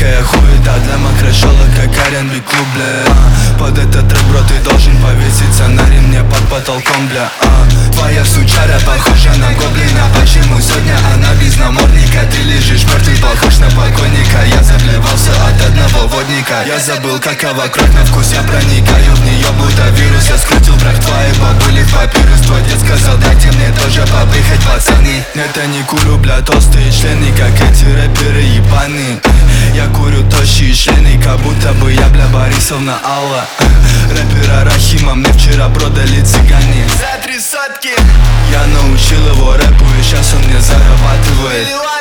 Дикая хуета для мокрошелок, как R&B клуб, бля. Под этот рэп, бро, ты должен повеситься на ремне под потолком, бля. Твоя сучара похожа на гоблина. Почему сегодня она без намордника? Ты лежишь мертвый, похож на покойника. Я заблевался от одного водника. Я забыл, какова кровь на вкус, я проникаю в нее, будто вирус. Я скрутил прах твоей бабули в папирус. Твой дед сказал, дайте мне тоже побыхать, пацаны. Нет, я не курю, бля, толстые члены, как эти рэперы ебаные. Я курю тощие члены, как будто бы я, бля, Борисовна Алла. Рэпера Рахима мне вчера продали цыгане за 3 сотки. Я научил его рэпу, и сейчас он мне зарабатывает.